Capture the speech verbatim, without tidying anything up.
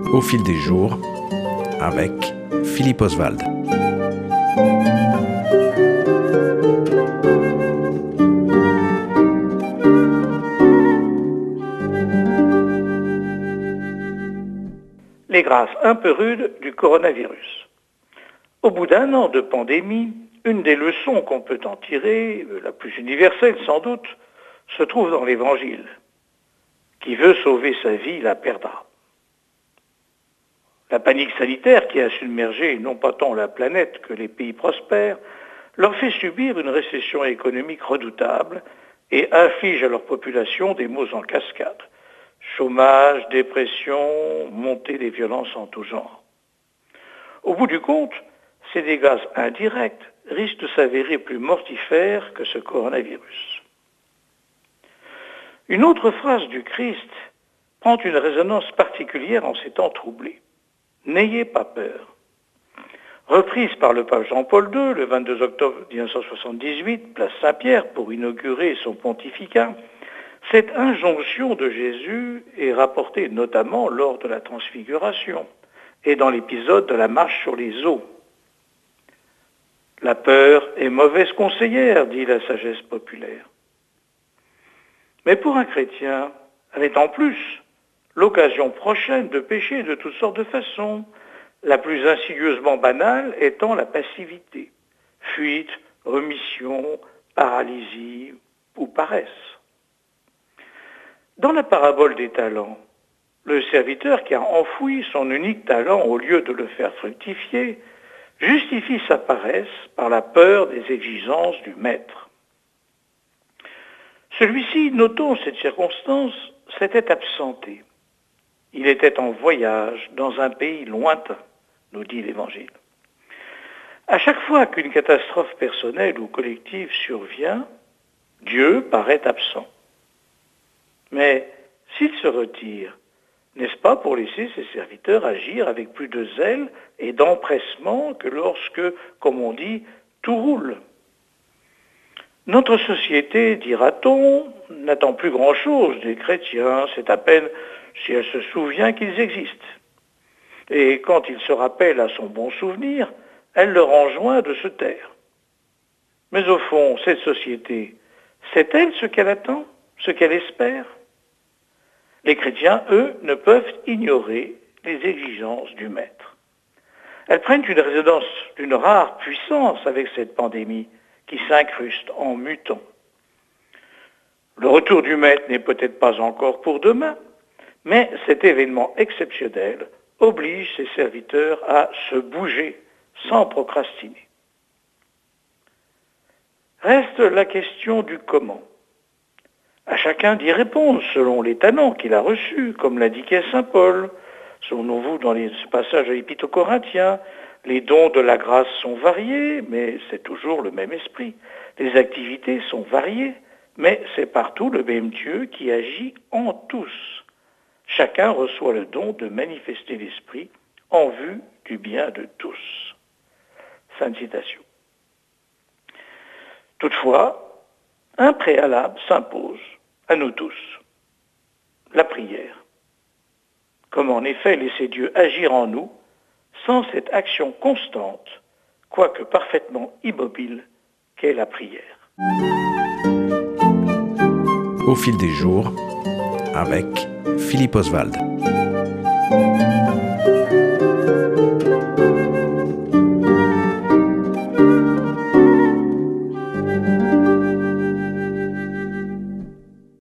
Au fil des jours, avec Philippe Oswald. Les grâces un peu rudes du coronavirus. Au bout d'un an de pandémie, une des leçons qu'on peut en tirer, la plus universelle sans doute, se trouve dans l'Évangile. Qui veut sauver sa vie la perdra. La panique sanitaire qui a submergé non pas tant la planète que les pays prospères leur fait subir une récession économique redoutable et inflige à leur population des maux en cascade. Chômage, dépression, montée des violences en tout genre. Au bout du compte, ces dégâts indirects risquent de s'avérer plus mortifères que ce coronavirus. Une autre phrase du Christ prend une résonance particulière en ces temps troublés. « N'ayez pas peur ». Reprise par le pape Jean-Paul deux le vingt-deux octobre dix-neuf cent soixante-dix-huit, place Saint-Pierre pour inaugurer son pontificat, cette injonction de Jésus est rapportée notamment lors de la transfiguration et dans l'épisode de la marche sur les eaux. La peur est mauvaise conseillère, dit la sagesse populaire. Mais pour un chrétien, elle est en plus l'occasion prochaine de pécher de toutes sortes de façons, la plus insidieusement banale étant la passivité, fuite, remission, paralysie ou paresse. Dans la parabole des talents, le serviteur qui a enfoui son unique talent au lieu de le faire fructifier, justifie sa paresse par la peur des exigences du maître. Celui-ci, notant cette circonstance, s'était absenté. Il était en voyage dans un pays lointain, nous dit l'Évangile. À chaque fois qu'une catastrophe personnelle ou collective survient, Dieu paraît absent. Mais s'il se retire, n'est-ce pas pour laisser ses serviteurs agir avec plus de zèle et d'empressement que lorsque, comme on dit, tout roule ? Notre société, dira-t-on, n'attend plus grand-chose des chrétiens, c'est à peine si elle se souvient qu'ils existent. Et quand il se rappelle à son bon souvenir, elle leur enjoint de se taire. Mais au fond, cette société, sait-elle ce qu'elle attend, ce qu'elle espère ? Les chrétiens, eux, ne peuvent ignorer les exigences du Maître. Elles prennent une résonance d'une rare puissance avec cette pandémie qui s'incruste en mutant. Le retour du Maître n'est peut-être pas encore pour demain, mais cet événement exceptionnel oblige ses serviteurs à se bouger sans procrastiner. Reste la question du comment. À chacun d'y répondre selon les talents qu'il a reçus, comme l'indiquait saint Paul. Souvenons-vous dans les passages de l'Épître aux Corinthiens, les dons de la grâce sont variés, mais c'est toujours le même esprit. Les activités sont variées, mais c'est partout le même Dieu qui agit en tous. Chacun reçoit le don de manifester l'esprit en vue du bien de tous. Fin de citation. Toutefois, un préalable s'impose à nous tous, la prière. Comment en effet laisser Dieu agir en nous sans cette action constante, quoique parfaitement immobile, qu'est la prière. Au fil des jours, avec Philippe Oswald.